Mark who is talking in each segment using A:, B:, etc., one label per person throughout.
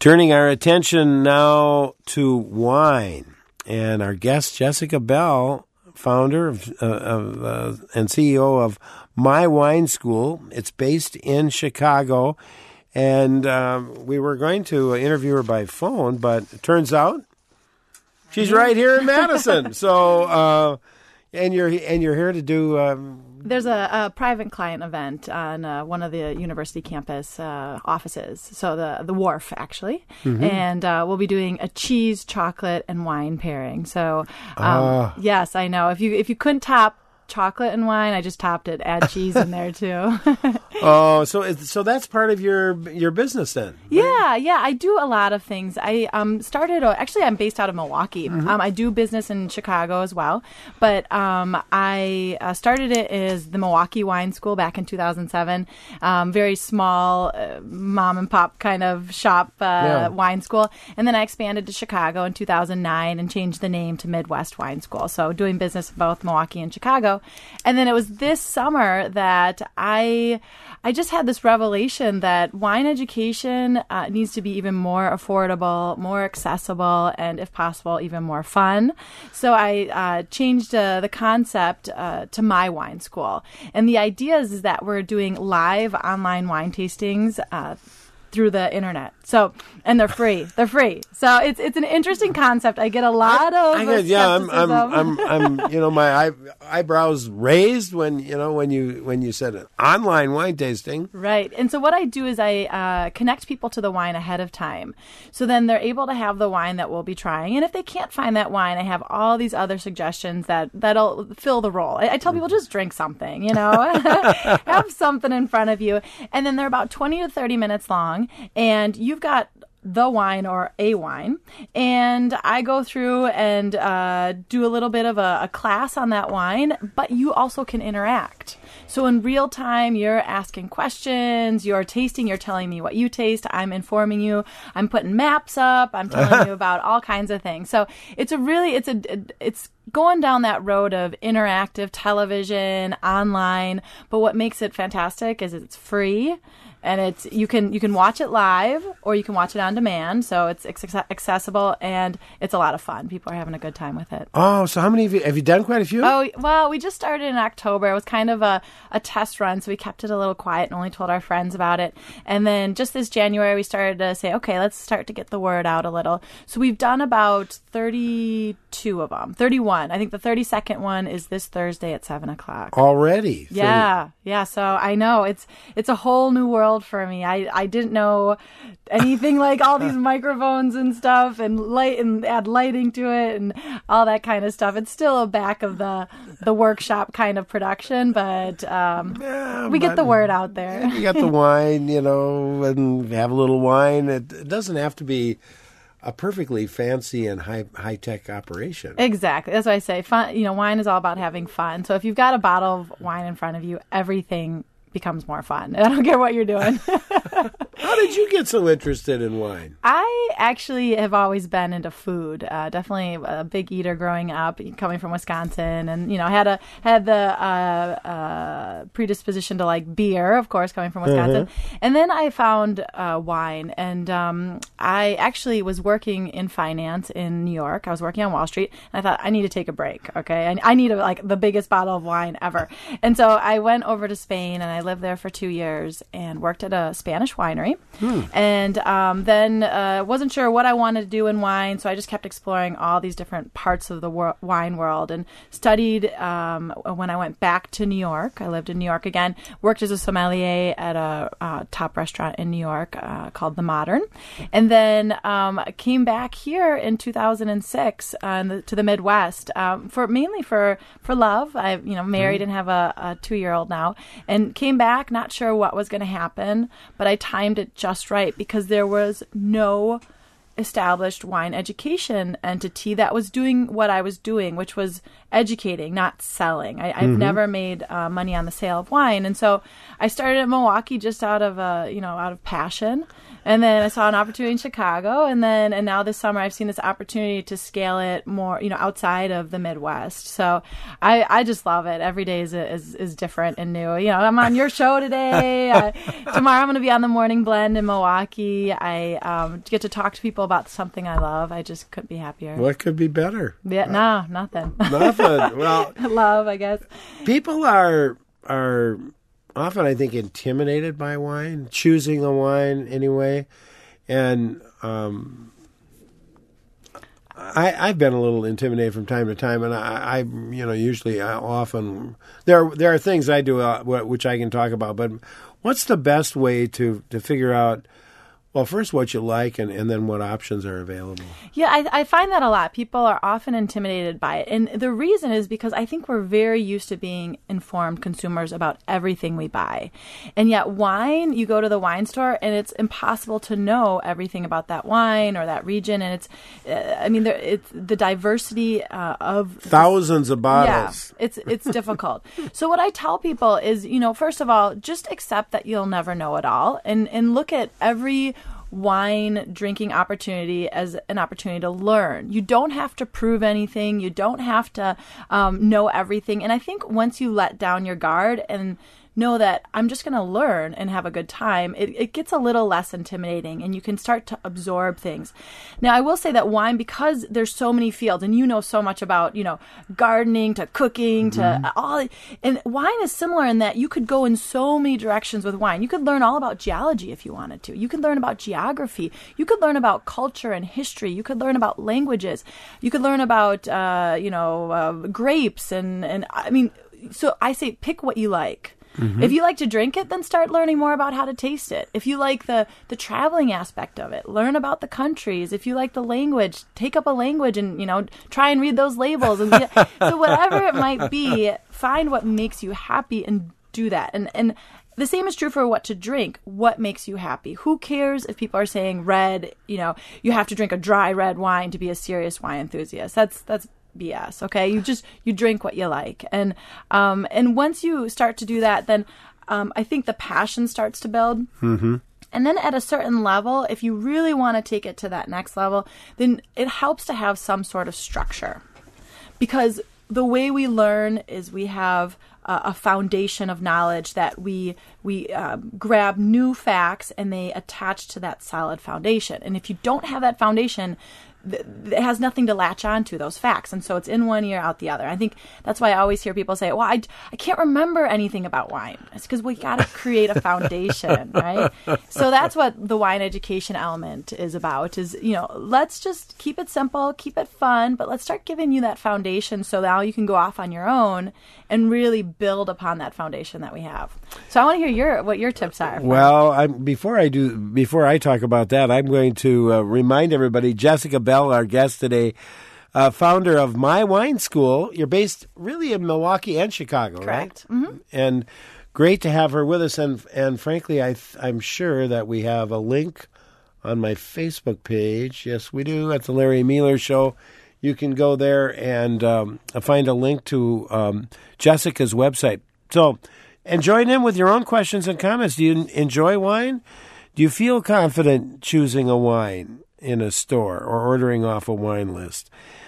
A: Turning our attention now to wine. And our guest, Jessica Bell, founder and CEO of My Wine School. It's based in Chicago. And we were going to interview her by phone, but it turns out she's right here in Madison. So, and you're here to do...
B: There's a private client event on one of the university campus offices, so the Wharf, actually. Mm-hmm. And we'll be doing a cheese, chocolate, and wine pairing. So, yes, I know. If you couldn't top chocolate and wine, I just topped it. Add cheese in there, too.
A: Oh, so that's part of your business then?
B: Right? Yeah. I do a lot of things. I started, actually, I'm based out of Milwaukee. Mm-hmm. I do business in Chicago as well. But I started it as the Milwaukee Wine School back in 2007. Very small mom and pop kind of shop wine school. And then I expanded to Chicago in 2009 and changed the name to Midwest Wine School. So doing business in both Milwaukee and Chicago. And then it was this summer that I just had this revelation that wine education needs to be even more affordable, more accessible, and if possible, even more fun. So I changed the concept to My Wine School. And the idea is that we're doing live online wine tastings through the internet. So, and they're free. They're free. So it's an interesting concept. I get a lot of skepticism.
A: I'm my eyebrows raised when you said an online wine tasting.
B: Right. And so what I do is I connect people to the wine ahead of time. So then they're able to have the wine that we'll be trying. And if they can't find that wine, I have all these other suggestions that'll fill the role. I tell people just drink something, have something in front of you. And then they're about 20 to 30 minutes long. And you've got the wine or a wine, and I go through and do a little bit of a class on that wine, but you also can interact. So in real time, you're asking questions, you're tasting, you're telling me what you taste, I'm informing you, I'm putting maps up, I'm telling you about all kinds of things. So it's going down that road of interactive television, online, but what makes it fantastic is it's free. And you can watch it live or you can watch it on demand. So it's accessible and it's a lot of fun. People are having a good time with it.
A: Oh, so how many have you done? Quite a few?
B: Oh, well, we just started in October. It was kind of a test run, so we kept it a little quiet and only told our friends about it. And then just this January, we started to say, okay, let's start to get the word out a little. So we've done about 32 of them, 31. I think the 32nd one is this Thursday at 7 o'clock.
A: Already?
B: Yeah. So I know it's a whole new world for me. I didn't know anything like all these microphones and stuff and light and add lighting to it and all that kind of stuff. It's still a back of the workshop kind of production, but we get the word out there.
A: You got the wine, and have a little wine. It doesn't have to be a perfectly fancy and high-tech operation.
B: Exactly. That's what I say. Fun. Wine is all about having fun. So if you've got a bottle of wine in front of you, everything becomes more fun. I don't care what you're doing.
A: How did you get so interested in wine?
B: I actually have always been into food. Definitely a big eater growing up, coming from Wisconsin, and had the predisposition to like beer, of course, coming from Wisconsin. Mm-hmm. And then I found wine, and I actually was working in finance in New York. I was working on Wall Street, and I thought I need to take a break. Okay, and I need the biggest bottle of wine ever. And so I went over to Spain, and I lived there for 2 years and worked at a Spanish winery. And then wasn't sure what I wanted to do in wine, so I just kept exploring all these different parts of the wine world and studied when I went back to New York. I lived in New York again, worked as a sommelier at a top restaurant in New York called The Modern, and then came back here in 2006 to the Midwest mainly for love. I married and have a 2-year-old now, and came back not sure what was going to happen, but I timed it just right because there was no established wine education entity that was doing what I was doing, which was educating, not selling. I've never made money on the sale of wine. And so I started in Milwaukee just out of passion. And then I saw an opportunity in Chicago, and now this summer I've seen this opportunity to scale it more, outside of the Midwest. So I just love it. Every day is different and new. I'm on your show today. Tomorrow I'm going to be on the Morning Blend in Milwaukee. I get to talk to people about something I love. I just couldn't be happier.
A: What could be better?
B: Yeah, no, nothing.
A: Nothing. Well,
B: love, I guess.
A: People are often, I think, intimidated by wine, choosing a wine anyway. And I've been a little intimidated from time to time, and I often there are things I do which I can talk about. But what's the best way to figure out? Well, first, what you like, and then what options are available.
B: Yeah, I find that a lot. People are often intimidated by it. And the reason is because I think we're very used to being informed consumers about everything we buy. And yet wine, you go to the wine store, and it's impossible to know everything about that wine or that region. And it's the diversity of
A: thousands of bottles.
B: Yeah, it's difficult. So what I tell people is, first of all, just accept that you'll never know it all, and look at every wine drinking opportunity as an opportunity to learn. You don't have to prove anything. You don't have to know everything. And I think once you let down your guard and know that I'm just going to learn and have a good time, it gets a little less intimidating, and you can start to absorb things. Now, I will say that wine, because there's so many fields, and you know so much about, gardening to cooking to all, and wine is similar in that you could go in so many directions with wine. You could learn all about geology if you wanted to. You could learn about geography. You could learn about culture and history. You could learn about languages. You could learn about, grapes and so I say pick what you like. If you like to drink it, then start learning more about how to taste it. If you like the traveling aspect of it, learn about the countries. If you like the language, take up a language and, try and read those labels. And so whatever it might be, find what makes you happy and do that. And the same is true for what to drink. What makes you happy? Who cares if people are saying red, you have to drink a dry red wine to be a serious wine enthusiast. That's BS. Okay, you drink what you like, and once you start to do that, then I think the passion starts to build. And then at a certain level, if you really want to take it to that next level, then it helps to have some sort of structure, because the way we learn is we have a foundation of knowledge that we grab new facts and they attach to that solid foundation. And if you don't have that foundation, it has nothing to latch on to, those facts. And so it's in one ear, out the other. I think that's why I always hear people say, well, I can't remember anything about wine. It's because we got to create a foundation, right? So that's what the wine education element is about, is, let's just keep it simple, keep it fun, but let's start giving you that foundation so now you can go off on your own and really build upon that foundation that we have. So I want to hear what your tips are.
A: Well, before I talk about that, I'm going to remind everybody, Jessica Bell, our guest today, founder of My Wine School. You're based really in Milwaukee and Chicago,
B: correct?
A: Right? Mm-hmm. And great to have her with us. And frankly, I'm sure that we have a link on my Facebook page. Yes, we do, at the Larry Miller Show. You can go there and find a link to Jessica's website. So, and join in with your own questions and comments. Do you enjoy wine? Do you feel confident choosing a wine in a store or ordering off a wine list?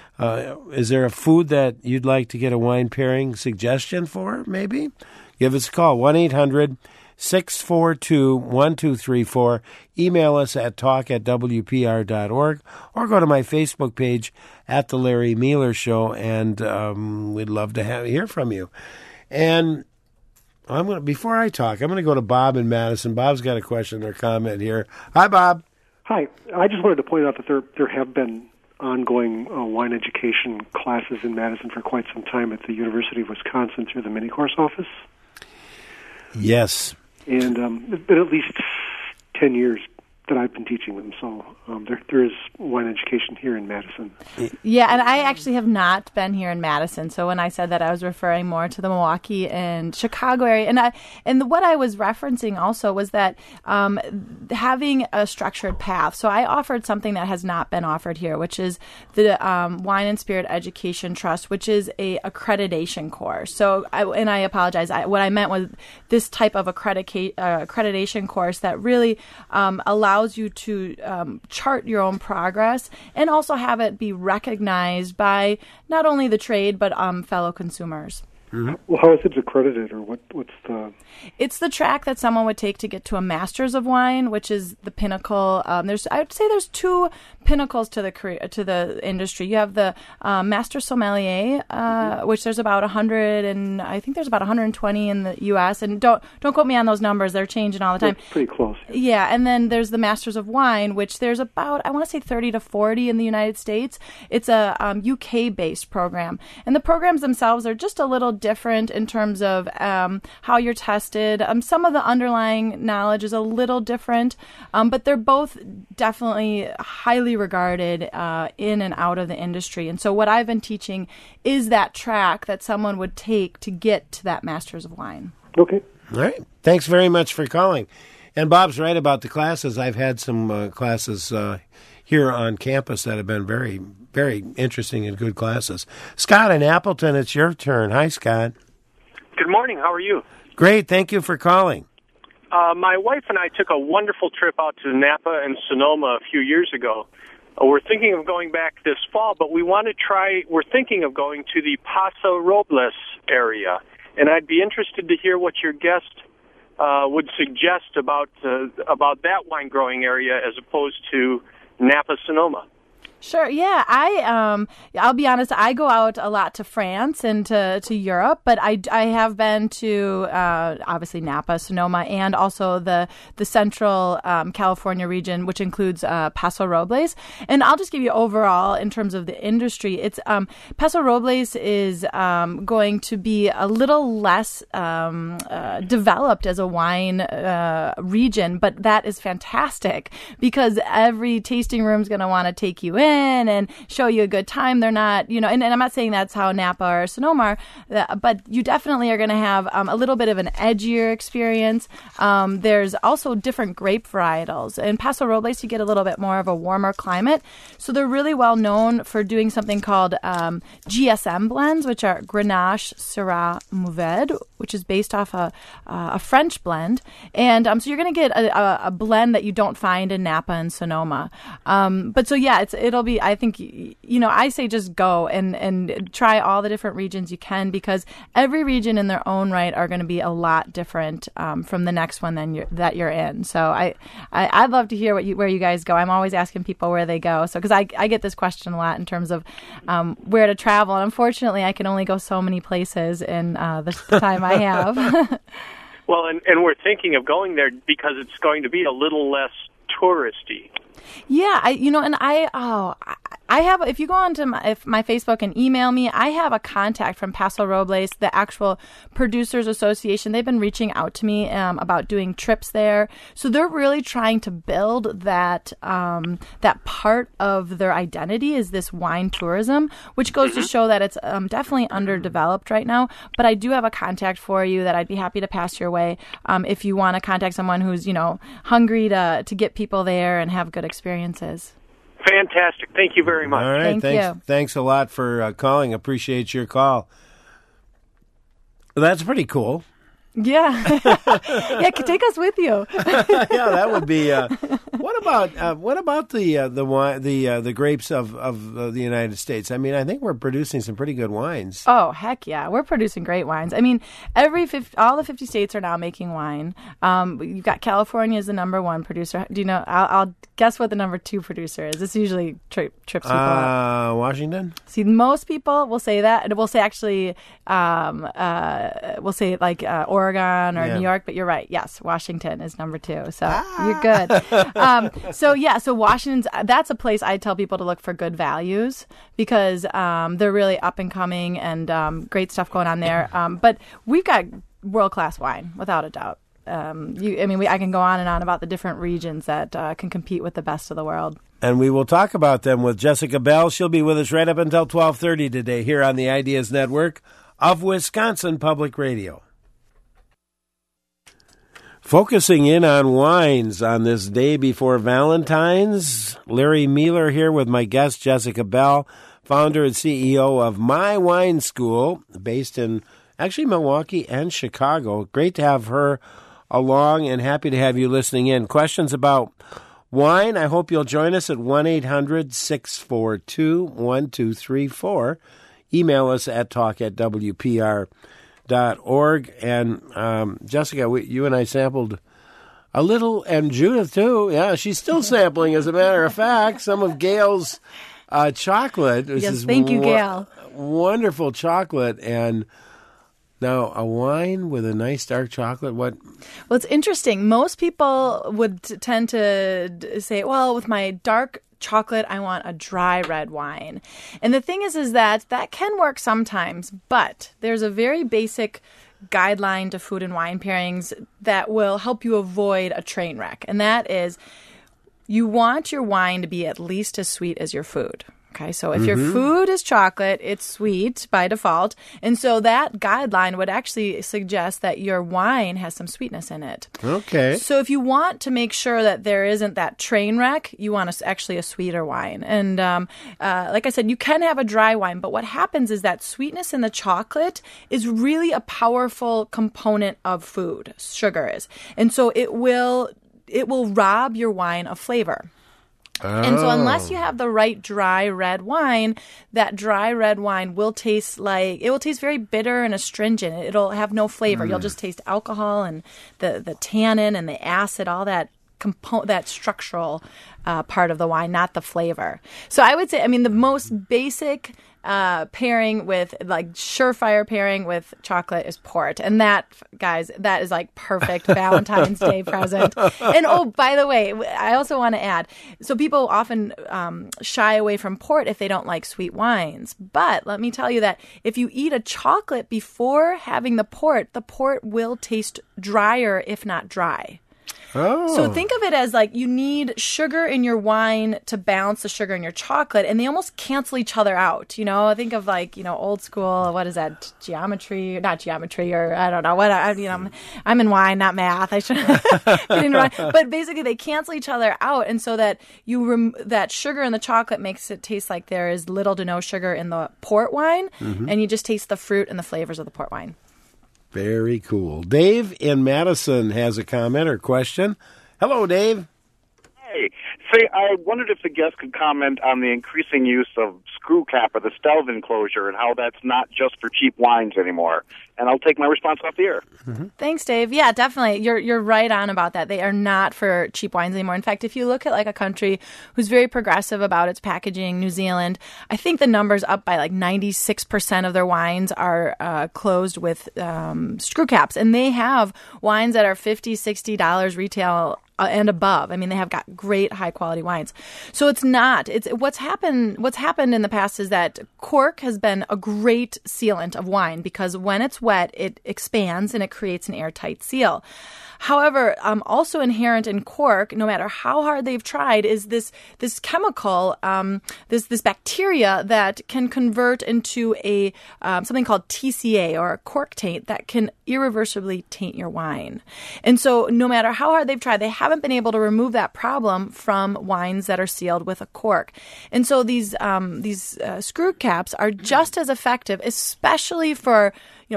A: Is there a food that you'd like to get a wine pairing suggestion for, maybe? Give us a call, 1-800-642-1234. Email us at talk@wpr.org, or go to my Facebook page at The Larry Miller Show, and we'd love to hear from you. And before I talk, I'm going to go to Bob in Madison. Bob's got a question or comment here. Hi, Bob.
C: Hi. I just wanted to point out that there have been ongoing wine education classes in Madison for quite some time at the University of Wisconsin through the mini-course office.
A: Yes.
C: And it's been at least 10 years that I've been teaching them. So there is wine education here in Madison.
B: Yeah, and I actually have not been here in Madison. So when I said that, I was referring more to the Milwaukee and Chicago area. And what I was referencing also was that having a structured path. So I offered something that has not been offered here, which is the Wine and Spirit Education Trust, which is a accreditation course. So I apologize. What I meant was this type of accreditation course that really allows you to chart your own progress and also have it be recognized by not only the trade but fellow consumers.
C: Mm-hmm. Well, how is it accredited, or what's the?
B: It's the track that someone would take to get to a Masters of Wine, which is the pinnacle. I would say there's two pinnacles to the industry. You have the Master Sommelier, which there's about 100, and I think there's about 120 in the U.S. And don't quote me on those numbers; they're changing all the time.
C: That's pretty close.
B: Yeah, and then there's the Masters of Wine, which there's about, I want to say 30 to 40 in the United States. It's a UK-based program, and the programs themselves are just a little different in terms of how you're tested. Some of the underlying knowledge is a little different, but they're both definitely highly regarded in and out of the industry. And so what I've been teaching is that track that someone would take to get to that Masters of Wine.
C: Okay.
A: All right. Thanks very much for calling. And Bob's right about the classes. I've had some classes here on campus that have been very, very interesting and good classes. Scott in Appleton, it's your turn. Hi, Scott.
D: Good morning. How are you?
A: Great. Thank you for calling.
D: My wife and I took a wonderful trip out to Napa and Sonoma a few years ago. We're thinking of going back this fall, but we're thinking of going to the Paso Robles area. And I'd be interested to hear what your guest would suggest about that wine growing area as opposed to Napa Sonoma.
B: Sure. Yeah, I'll be honest. I go out a lot to France and to Europe, but I have been to obviously Napa, Sonoma, and also the central California region, which includes Paso Robles. And I'll just give you overall in terms of the industry. It's Paso Robles is going to be a little less developed as a wine region, but that is fantastic because every tasting room is going to want to take you in and show you a good time. They're not, and I'm not saying that's how Napa or Sonoma are, but you definitely are going to have a little bit of an edgier experience. There's also different grape varietals. In Paso Robles, you get a little bit more of a warmer climate. So they're really well known for doing something called GSM blends, which are Grenache, Syrah, Mourvèdre, which is based off a French blend. And so you're going to get a blend that you don't find in Napa and Sonoma. But so, yeah, it'll be, I think, I say just go and try all the different regions you can because every region in their own right are going to be a lot different from the next one that you're in. So I'd love to hear where you guys go. I'm always asking people where they go. So because I get this question a lot in terms of where to travel. And unfortunately, I can only go so many places in the time I have.
D: Well, and we're thinking of going there because it's going to be a little less touristy.
B: Yeah, I have, if you go onto my Facebook and email me, I have a contact from Paso Robles, the actual Producers Association. They've been reaching out to me about doing trips there. So they're really trying to build that part of their identity is this wine tourism, which goes to show that it's definitely underdeveloped right now. But I do have a contact for you that I'd be happy to pass your way if you want to contact someone who's, hungry to get people there and have good experiences.
D: Fantastic. Thank you very much.
A: All right.
B: Thank you.
A: Thanks a lot for calling. Appreciate your call. That's pretty cool.
B: Yeah. Yeah, take us with you.
A: Yeah, that would be. What about the wine, the grapes of the United States? I mean, I think we're producing some pretty good wines.
B: Oh, heck yeah. We're producing great wines. I mean, all the 50 states are now making wine. You've got California as the number one producer. Do you know? I'll guess what the number two producer is. This usually trips people up.
A: Washington?
B: See, most people will say that. And we'll say actually, we'll say like Oregon or New York, but you're right. Yes, Washington is number two. So you're good. So Washington's, that's a place I tell people to look for good values because they're really up and coming and great stuff going on there. But we've got world-class wine, without a doubt. I can go on and on about the different regions that can compete with the best of the world.
A: And we will talk about them with Jessica Bell. She'll be with us right up until 12:30 today here on the Ideas Network of Wisconsin Public Radio. Focusing in on wines on this day before Valentine's, Larry Mueller here with my guest, Jessica Bell, founder and CEO of My Wine School, based in actually Milwaukee and Chicago. Great to have her along and happy to have you listening in. Questions about wine, I hope you'll join us at 1-800-642-1234. Email us at talk@wpr.org. And Jessica, you and I sampled a little, and Judith too. Yeah, she's still sampling, as a matter of fact, some of Gail's chocolate.
B: Yes, thank you, Gail.
A: Wonderful chocolate. And now, a wine with a nice dark chocolate, what?
B: Well, it's interesting. Most people would tend to say, well, with my dark chocolate, I want a dry red wine. And the thing is that can work sometimes, but there's a very basic guideline to food and wine pairings that will help you avoid a train wreck. And that is, you want your wine to be at least as sweet as your food. Okay, so if your food is chocolate, it's sweet by default. And so that guideline would actually suggest that your wine has some sweetness in it.
A: Okay.
B: So if you want to make sure that there isn't that train wreck, you want actually a sweeter wine. And like I said, you can have a dry wine, but what happens is that sweetness in the chocolate is really a powerful component of food, sugar is. And so it will rob your wine of flavor. And so unless you have the right dry red wine, that dry red wine will taste very bitter and astringent. It'll have no flavor. You'll just taste alcohol and the tannin and the acid, all that that structural part of the wine, not the flavor. So I would say, the most basic pairing with, surefire pairing with chocolate is port. And that, guys, that is perfect Valentine's Day present. And by the way, I also want to add, so people often shy away from port if they don't like sweet wines. But let me tell you that if you eat a chocolate before having the port will taste drier, if not dry.
A: Oh.
B: So think of it as you need sugar in your wine to balance the sugar in your chocolate, and they almost cancel each other out. Think of old school, what is that, not geometry, or I don't know what. I'm in wine, not math. I should get into wine. But basically, they cancel each other out, and so that that sugar in the chocolate makes it taste like there is little to no sugar in the port wine, and you just taste the fruit and the flavors of the port wine.
A: Very cool. Dave in Madison has a comment or question. Hello, Dave.
E: Hey. Say, I wondered if the guest could comment on the increasing use of screw cap or the Stelvin closure and how that's not just for cheap wines anymore. And I'll take my response off the air.
B: Mm-hmm. Thanks, Dave. Yeah, definitely. You're right on about that. They are not for cheap wines anymore. In fact, if you look at a country who's very progressive about its packaging, New Zealand, I think the number's up by 96% of their wines are closed with screw caps. And they have wines that are $50, $60 retail and above. They have got great high quality wines. So it's not. It's what's happened in the past is that cork has been a great sealant of wine because when it's wet, it expands and it creates an airtight seal. However, also inherent in cork, no matter how hard they've tried, is this chemical, this bacteria that can convert into a something called TCA, or a cork taint, that can irreversibly taint your wine. And so no matter how hard they've tried, they haven't been able to remove that problem from wines that are sealed with a cork. And so these screw caps are just as effective, especially for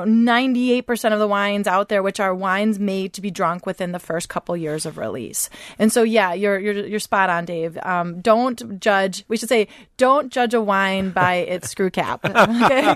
B: 98% of the wines out there, which are wines made to be drunk within the first couple years of release. And so, yeah, you're spot on, Dave. Don't judge. We should say, don't judge a wine by its screw cap. Okay?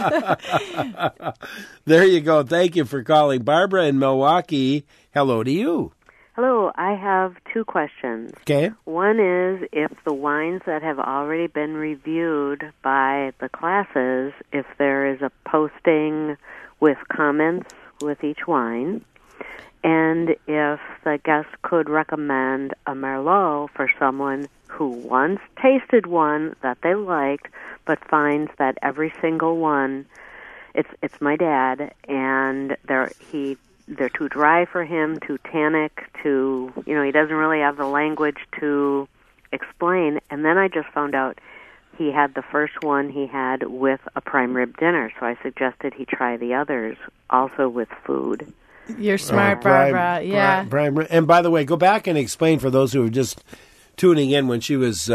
A: There you go. Thank you for calling. Barbara in Milwaukee, hello to you.
F: Hello, I have two questions.
A: Okay.
F: One is if the wines that have already been reviewed by the classes, if there is a posting with comments with each wine, and if the guest could recommend a Merlot for someone who once tasted one that they liked, but finds that every single one, it's my dad, and he they're too dry for him, too tannic, he doesn't really have the language to explain. And then I just found out he had the first one he had with a prime rib dinner, so I suggested he try the others also with food.
B: You're smart, Barbara. Yeah.
A: And by the way, go back and explain for those who are just tuning in when she was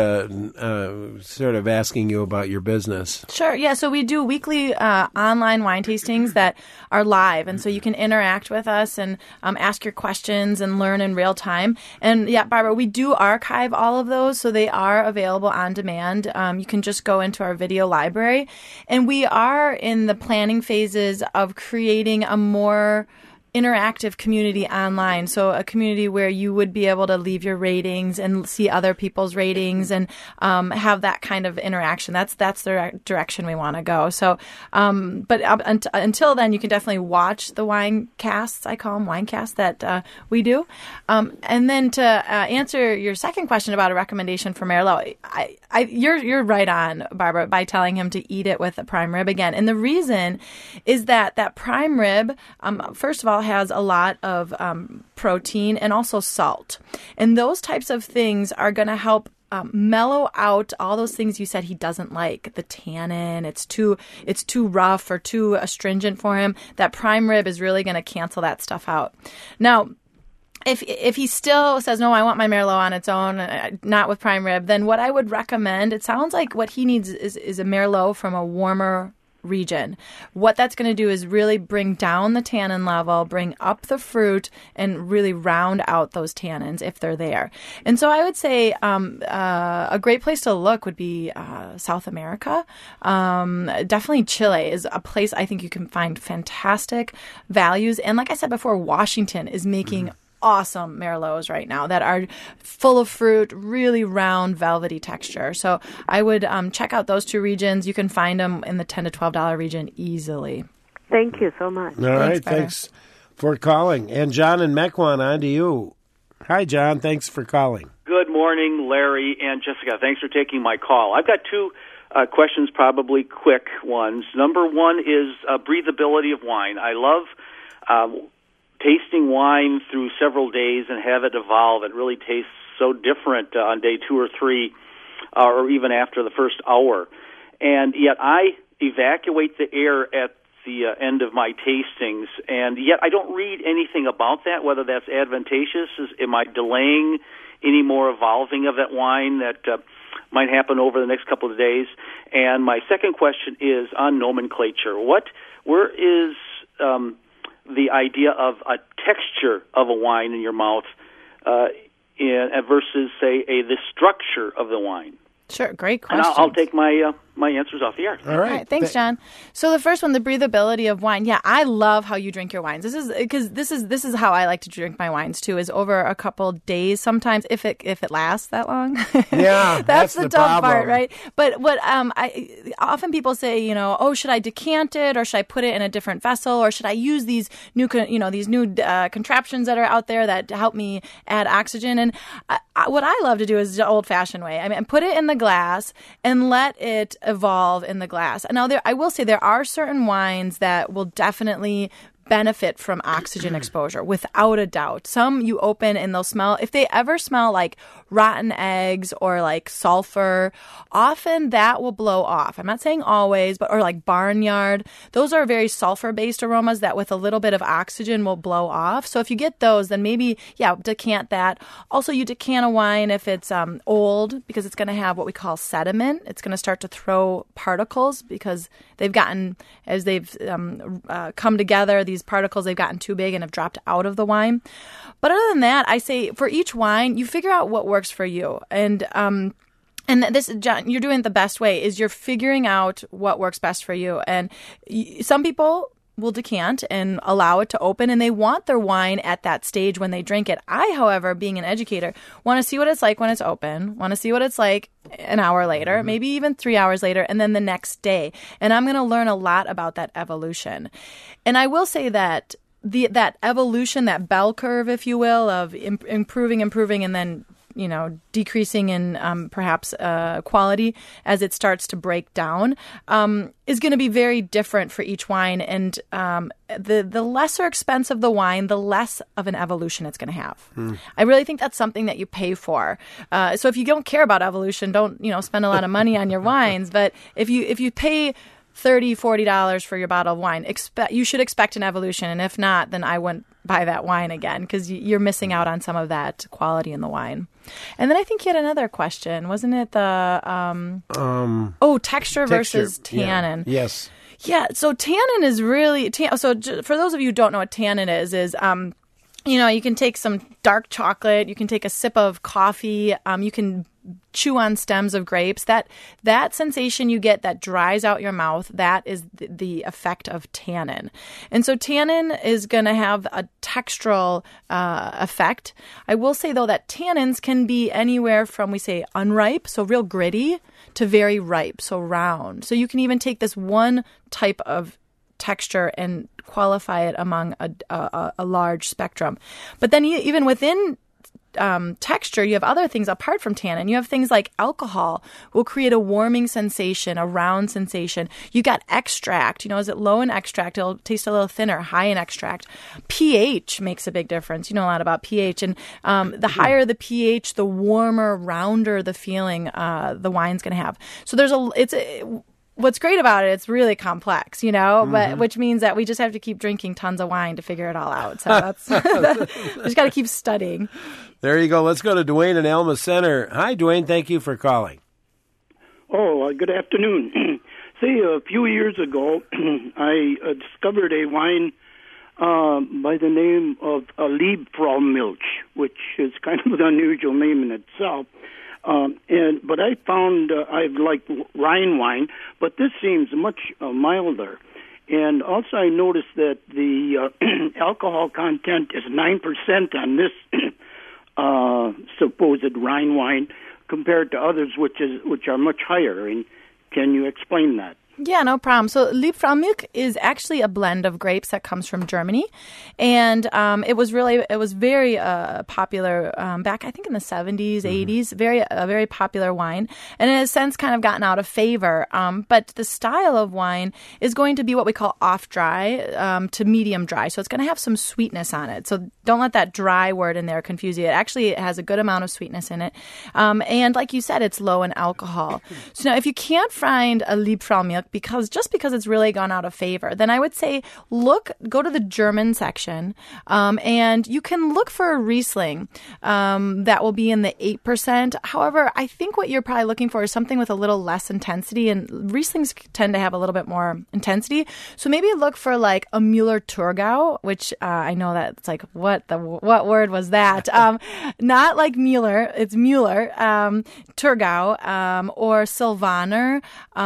A: sort of asking you about your business.
B: Sure. Yeah. So we do weekly online wine tastings that are live. And so you can interact with us and ask your questions and learn in real time. And yeah, Barbara, we do archive all of those. So they are available on demand. You can just go into our video library. And we are in the planning phases of creating a more interactive community online. So a community where you would be able to leave your ratings and see other people's ratings and have that kind of interaction. That's the direction we want to go. So, but until then, you can definitely watch the wine casts. I call them wine casts that we do. And then to answer your second question about a recommendation for Merlot, you're right on, Barbara, by telling him to eat it with a prime rib again. And the reason is that prime rib, first of all, has a lot of protein and also salt. And those types of things are going to help mellow out all those things you said he doesn't like. The tannin, it's too rough or too astringent for him. That prime rib is really going to cancel that stuff out. Now, if he still says, no, I want my Merlot on its own, not with prime rib, then what I would recommend, it sounds like what he needs is a Merlot from a warmer region. What that's going to do is really bring down the tannin level, bring up the fruit, and really round out those tannins if they're there. And so I would say a great place to look would be South America. Definitely Chile is a place I think you can find fantastic values. And like I said before, Washington is making awesome Merlots right now that are full of fruit, really round, velvety texture. So I would check out those two regions. You can find them in the $10 to $12 region easily.
F: Thank you so much.
A: All right, thanks for calling. And John and Mequon, on to you. Hi, John. Thanks for calling.
G: Good morning, Larry and Jessica. Thanks for taking my call. I've got two questions, probably quick ones. Number one is breathability of wine. I love tasting wine through several days and have it evolve. It really tastes so different on day 2 or 3 or even after the first hour. And yet I evacuate the air at the end of my tastings, and yet I don't read anything about that, whether that's advantageous. Am I delaying any more evolving of that wine that might happen over the next couple of days? And my second question is on nomenclature. Where is the idea of a texture of a wine in your mouth versus, say, the structure of the wine?
B: Sure, great question.
G: And I'll take my answers off the air.
A: All right.
B: Thanks, John. So the first one, the breathability of wine. Yeah, I love how you drink your wines. This is how I like to drink my wines too. Is over a couple days sometimes if it lasts that long.
A: Yeah,
B: that's the tough
A: problem.
B: part, right? But what often people say, oh, should I decant it or should I put it in a different vessel or should I use these new contraptions that are out there that help me add oxygen? And what I love to do is the old-fashioned way. I mean, put it in the glass and let it evolve in the glass. Now, I will say there are certain wines that will definitely benefit from oxygen exposure, without a doubt. Some you open and they'll smell, if they ever smell like rotten eggs or like sulfur, often that will blow off. I'm not saying always, or like barnyard. Those are very sulfur-based aromas that with a little bit of oxygen will blow off. So if you get those, then maybe, decant that. Also, you decant a wine if it's old, because it's going to have what we call sediment. It's going to start to throw particles because they've gotten, as they've come together, these particles, they've gotten too big and have dropped out of the wine. But other than that, I say for each wine, you figure out what works for you. And this, John, you're doing it the best way, is you're figuring out what works best for you. And some people will decant and allow it to open, and they want their wine at that stage when they drink it. I, however, being an educator, want to see what it's like when it's open, want to see what it's like an hour later, maybe even 3 hours later, and then the next day. And I'm going to learn a lot about that evolution. And I will say that that evolution, that bell curve, if you will, of improving, and then decreasing in perhaps quality as it starts to break down, is going to be very different for each wine. And the lesser expensive the wine, the less of an evolution it's going to have. I really think that's something that you pay for. So if you don't care about evolution, don't spend a lot of money on your wines. But if you pay $30, $40 for your bottle of wine, you should expect an evolution. And if not, then I wouldn't buy that wine again, because you're missing out on some of that quality in the wine. And then I think you had another question, wasn't it? The texture versus tannin.
A: Yeah. Yes.
B: Yeah. So tannin is really so. For those of you who don't know what tannin is you can take some dark chocolate, you can take a sip of coffee, you can chew on stems of grapes. That sensation you get that dries out your mouth, that is the effect of tannin. And so tannin is going to have a textural effect. I will say, though, that tannins can be anywhere from, we say, unripe, so real gritty, to very ripe, so round. So you can even take this one type of texture and qualify it among a large spectrum. But then even within texture, you have other things apart from tannin. You have things like alcohol will create a warming sensation, a round sensation. You got extract. Is it low in extract? It'll taste a little thinner. High in extract. pH makes a big difference. You know a lot about pH. And the higher the pH, the warmer, rounder the feeling the wine's going to have. So what's great about it, it's really complex, but which means that we just have to keep drinking tons of wine to figure it all out. So we just got to keep studying.
A: There you go. Let's go to Dwayne in Alma Center. Hi, Dwayne. Thank you for calling.
H: Oh, good afternoon. A few years ago, I discovered a wine by the name of Liebfraumilch, which is kind of an unusual name in itself. But I found I like Rhine wine, but this seems much milder. And also I noticed that the alcohol content is 9% on this supposed Rhine wine compared to others, which are much higher. And can you explain that?
B: Yeah, no problem. So Liebfraumilch is actually a blend of grapes that comes from Germany, and it was very popular back, I think, in the 70s, 80s. A very popular wine, and it has since kind of gotten out of favor. But the style of wine is going to be what we call off dry to medium dry. So it's going to have some sweetness on it. So don't let that dry word in there confuse you. It has a good amount of sweetness in it, and like you said, it's low in alcohol. So now, if you can't find a Liebfraumilch because it's really gone out of favor, then I would say go to the German section, and you can look for a Riesling that will be in the 8%. However, I think what you're probably looking for is something with a little less intensity, and Rieslings tend to have a little bit more intensity. So maybe look for like a Müller-Thurgau, which I know that it's like, what word was that? Not like Müller, it's Müller, Thurgau, or Sylvaner,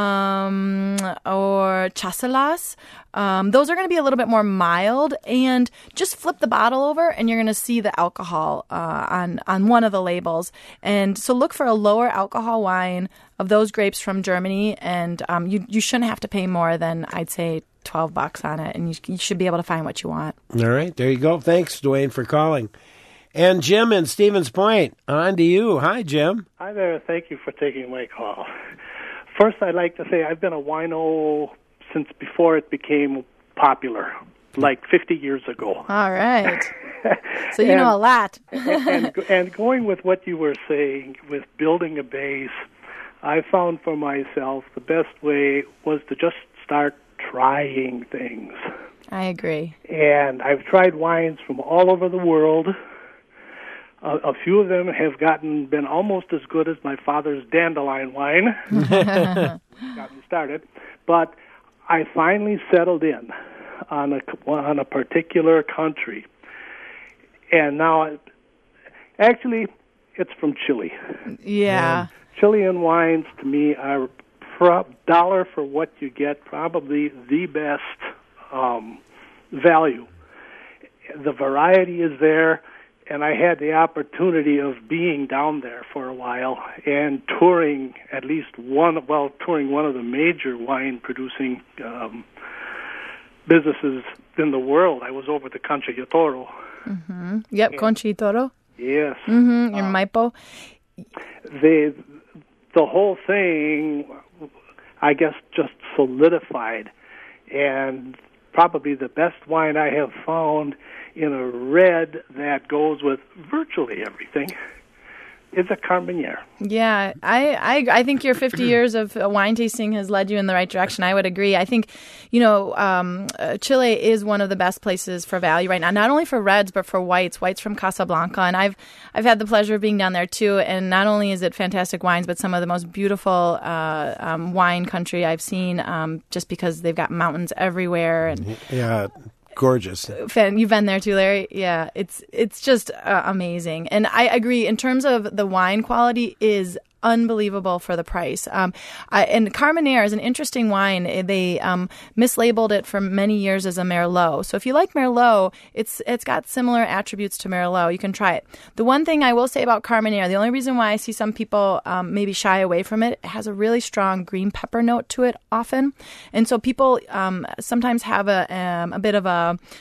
B: or Chasselas. Those are going to be a little bit more mild, and just flip the bottle over and you're going to see the alcohol on one of the labels. And so look for a lower alcohol wine of those grapes from Germany, and you shouldn't have to pay more than, I'd say, $12 on it, and you should be able to find what you want.
A: All right, there you go. Thanks, Dwayne, for calling. And Jim in Stevens Point, on to you. Hi, Jim.
I: Hi there. Thank you for taking my call. First, I'd like to say I've been a wino since before it became popular, like 50 years ago.
B: All right. So you know a lot.
I: and going with what you were saying with building a base, I found for myself the best way was to just start trying things.
B: I agree.
I: And I've tried wines from all over the world. A few of them have been almost as good as my father's dandelion wine. Got me started. But I finally settled in on a particular country. And now, actually, it's from Chile.
B: Yeah.
I: Chilean wines, to me, are dollar for what you get, probably the best value. The variety is there. And I had the opportunity of being down there for a while and touring one of the major wine-producing businesses in the world. I was over at the Concha y Toro.
B: Mm-hmm. Yep, Concha y Toro.
I: Yes.
B: Mm-hmm. Your MIPO.
I: The whole thing, I guess, just solidified, and probably the best wine I have found in a red that goes with virtually everything is a Carmenere.
B: Yeah, I think your 50 years of wine tasting has led you in the right direction. I would agree. I think, Chile is one of the best places for value right now, not only for reds, but for whites from Casablanca. And I've had the pleasure of being down there too. And not only is it fantastic wines, but some of the most beautiful wine country I've seen, just because they've got mountains everywhere. And
A: yeah. Gorgeous.
B: You've been there too, Larry? Yeah, it's just amazing. And I agree, in terms of the wine quality is unbelievable for the price. And Carmenere is an interesting wine. They mislabeled it for many years as a Merlot. So if you like Merlot, it's got similar attributes to Merlot. You can try it. The one thing I will say about Carmenere, the only reason why I see some people maybe shy away from it, it has a really strong green pepper note to it often. And so people sometimes have a bit of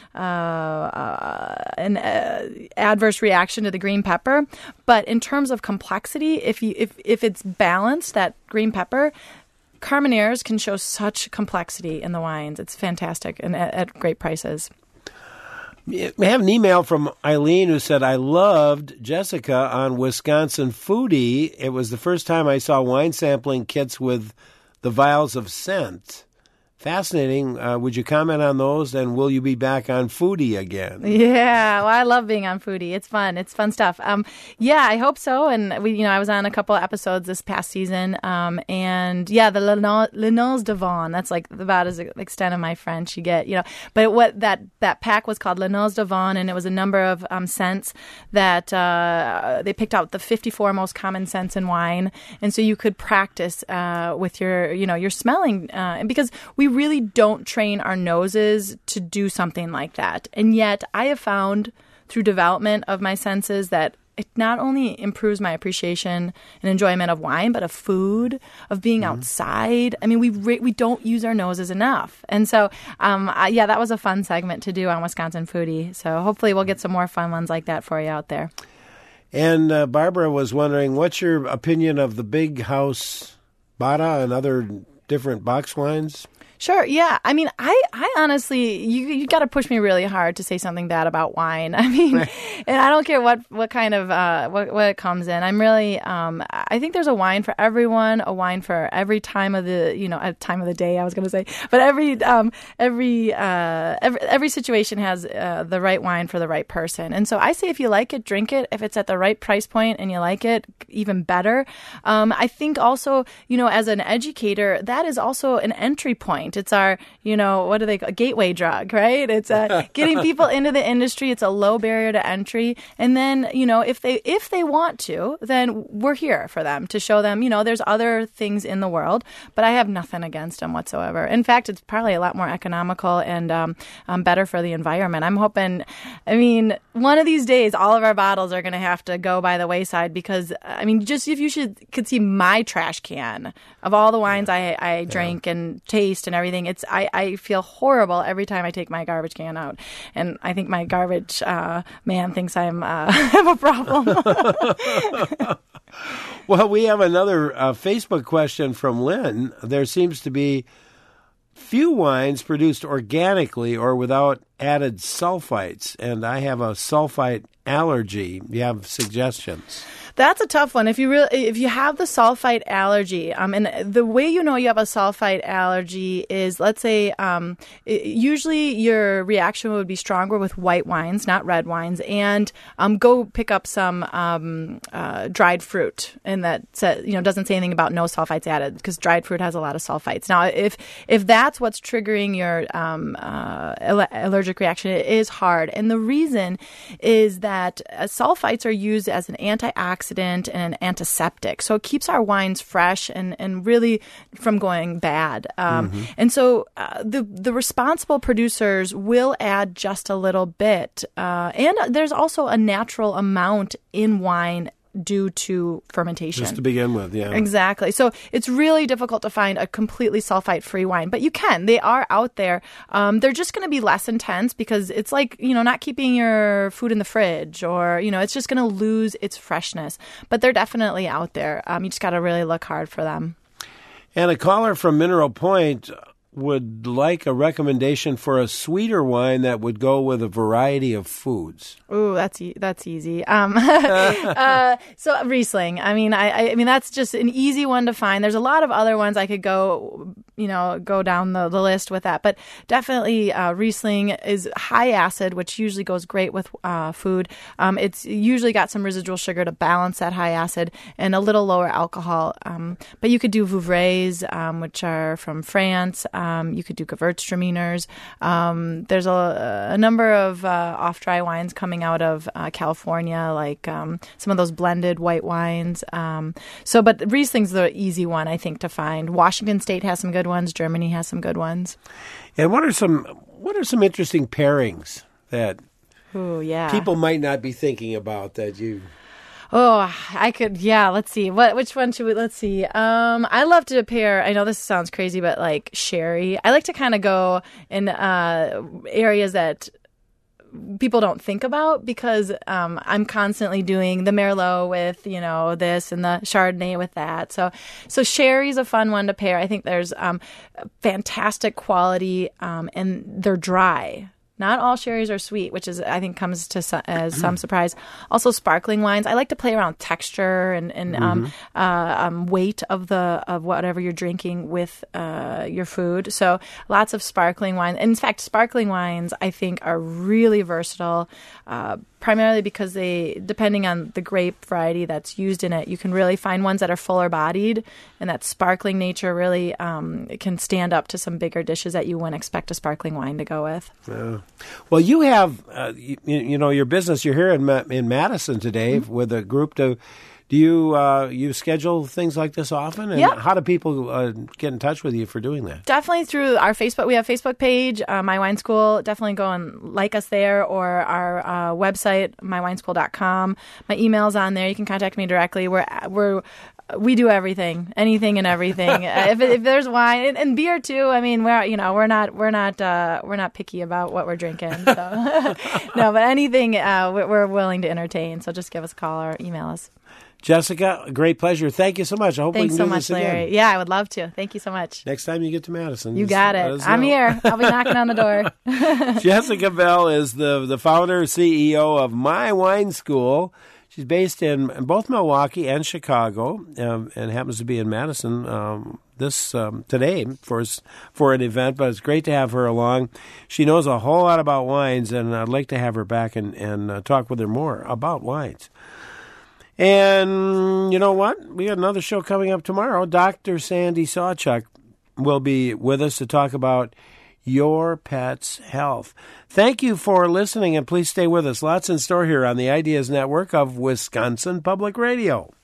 B: an adverse reaction to the green pepper. But in terms of complexity, if it's balanced, that green pepper, Carmeneres can show such complexity in the wines. It's fantastic and at great prices.
A: We have an email from Eileen who said, I loved Jessica on Wisconsin Foodie. It was the first time I saw wine sampling kits with the vials of scent. Fascinating. Would you comment on those? And will you be back on Foodie again?
B: Yeah, well, I love being on Foodie. It's fun. It's fun stuff. Yeah, I hope so. And I was on a couple of episodes this past season. And yeah, the Le Nez de Vin. That's like about as extent of my French you get. But what that pack was called Le Nez de Vin, and it was a number of scents that they picked out the 54 most common scents in wine, and so you could practice with your smelling because we really don't train our noses to do something like that. And yet I have found through development of my senses that it not only improves my appreciation and enjoyment of wine, but of food, of being outside. I mean, we don't use our noses enough. And so, that was a fun segment to do on Wisconsin Foodie. So hopefully we'll get some more fun ones like that for you out there.
A: And Barbara was wondering, what's your opinion of the Big House Bada and other different box wines?
B: Sure. Yeah. I mean, I honestly, you got to push me really hard to say something bad about wine. I mean, and I don't care what kind of, what it comes in. I'm really, I think there's a wine for everyone, a wine for every time of the, time of the day, I was going to say, but every situation has the right wine for the right person. And so I say, if you like it, drink it. If it's at the right price point and you like it, even better. I think also, as an educator, that is also an entry point. It's our, what do they call a gateway drug, right? It's getting people into the industry. It's a low barrier to entry. And then, if they want to, then we're here for them to show them, there's other things in the world, but I have nothing against them whatsoever. In fact, it's probably a lot more economical and better for the environment. I'm hoping, one of these days, all of our bottles are going to have to go by the wayside because, just if you could see my trash can of all the wines I drink and taste and everything, I feel horrible every time I take my garbage can out, and I think my garbage man thinks I have a problem.
A: Well, we have another Facebook question from Lynn. There seems to be few wines produced organically or without added sulfites, and I have a sulfite allergy. Do you have suggestions?
B: That's a tough one. If you have the sulfite allergy, and the way you know you have a sulfite allergy is, let's say, usually your reaction would be stronger with white wines, not red wines, and go pick up some dried fruit, and that doesn't say anything about no sulfites added because dried fruit has a lot of sulfites. Now, if that's what's triggering your allergic reaction, it is hard, and the reason is that sulfites are used as an antioxidant and an antiseptic. So it keeps our wines fresh and really from going bad. And so the responsible producers will add just a little bit. And there's also a natural amount in wine due to fermentation.
A: Just to begin with, yeah.
B: Exactly. So it's really difficult to find a completely sulfite-free wine, but you can. They are out there. They're just going to be less intense because it's like, not keeping your food in the fridge or, it's just going to lose its freshness. But they're definitely out there. You just got to really look hard for them.
A: And a caller from Mineral Point would like a recommendation for a sweeter wine that would go with a variety of foods.
B: Ooh, that's easy. So Riesling. I mean, that's just an easy one to find. There's a lot of other ones I could go down the list with that, but definitely Riesling is high acid, which usually goes great with food. It's usually got some residual sugar to balance that high acid and a little lower alcohol. But you could do Vouvrays, which are from France. You could do Gewürztraminers. There's a number of off-dry wines coming out of California, like some of those blended white wines. But Riesling's the easy one, I think, to find. Washington State has some good ones. Germany has some good ones.
A: And what are some interesting pairings that people might not be thinking about that you...
B: Oh, I could. Yeah, let's see. Which one should we? Let's see. I love to pair. I know this sounds crazy, but like sherry. I like to kind of go in areas that people don't think about because I'm constantly doing the Merlot with this and the Chardonnay with that. So sherry's a fun one to pair. I think there's fantastic quality and they're dry. Not all sherries are sweet, which I think comes to as some surprise. Also, sparkling wines. I like to play around texture and weight of whatever you're drinking with your food. So lots of sparkling wine. In fact, sparkling wines I think are really versatile. Primarily because depending on the grape variety that's used in it, you can really find ones that are fuller bodied, and that sparkling nature really can stand up to some bigger dishes that you wouldn't expect a sparkling wine to go with.
A: Well, you have, your business. You're here in Madison today with a group. Do you schedule things like this often? And how do people get in touch with you for doing that?
B: Definitely through our Facebook. We have a Facebook page, My Wine School. Definitely go and like us there, or our website, mywineschool.com. My email's on there. You can contact me directly. We do everything, anything and everything. if there's wine and beer too, I mean, we're not picky about what we're drinking. So. No, but anything we're willing to entertain. So just give us a call or email us.
A: Jessica, a great pleasure. Thank you so much. I hope we can do this again.
B: Thanks so much, Larry. Yeah, I would love to. Thank you so much.
A: Next time you get to Madison.
B: You got it. I'm here. I'll be knocking on the door.
A: Jessica Bell is the founder and CEO of My Wine School. She's based in both Milwaukee and Chicago, and happens to be in Madison today for an event. But it's great to have her along. She knows a whole lot about wines, and I'd like to have her back and talk with her more about wines. And you know what? We got another show coming up tomorrow. Dr. Sandy Sawchuk will be with us to talk about your pet's health. Thank you for listening, and please stay with us. Lots in store here on the Ideas Network of Wisconsin Public Radio.